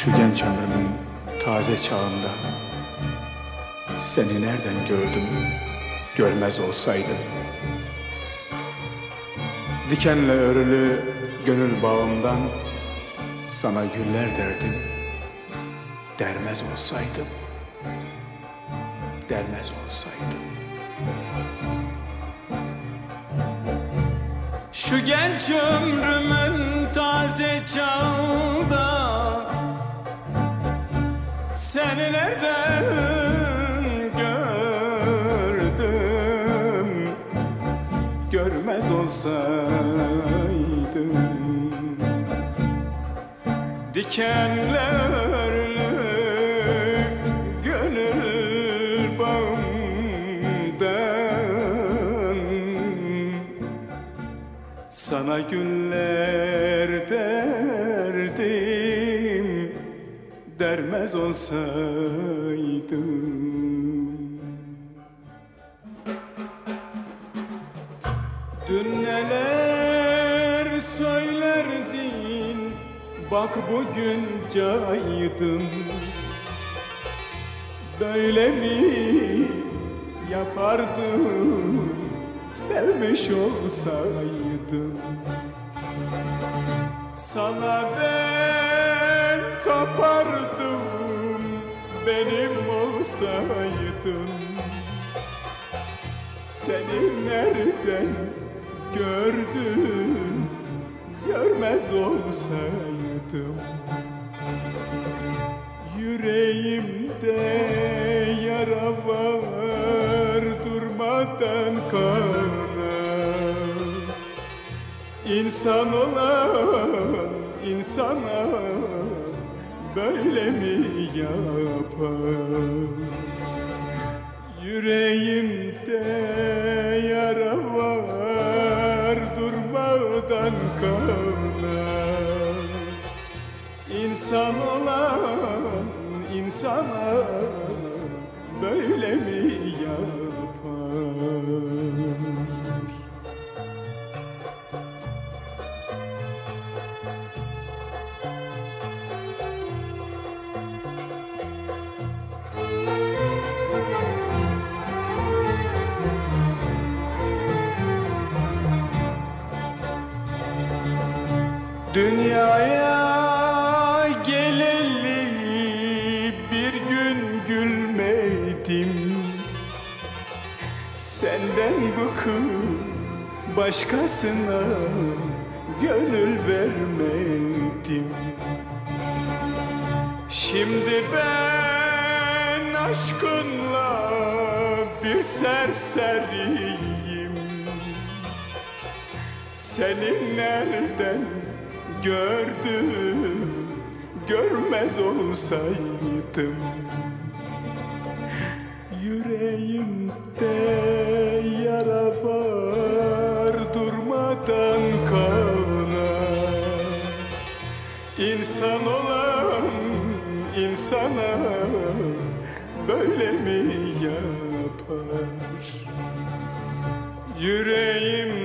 Şu genç ömrümün taze çağında seni nereden gördüm, görmez olsaydım. Dikenle örülü gönül bağımdan sana güller derdim, dermez olsaydım, dermez olsaydım. Şu genç ömrümün taze çağında seni nereden gördüm, görmez olsaydım. Dikenle örülü gönül bağımdan sana güller derdim, dermez olsaydım. Dün neler söylerdin, bak bugün caydın. Böyle mi yapardın, sevmiş olsaydım. Sana ben tapardım, benim olsaydın. Seni nereden gördüm, görmez olsaydım. Yüreğimde yara var, durmadan kanar. İnsan olan insana böyle mi yapar? Yüreğimde yara var, durmadan kanar. İnsan olan insana böyle mi yapar? Dünyaya geleli bir gün gülmedim. Senden bıkıp başkasına gönül vermedim. Şimdi ben aşkınla bir serseriyim. Seni nereden gördüm, görmez olsaydım. Yüreğimde yara var, durmadan kanar. İnsan olan insana böyle mi yapar? Yüreğim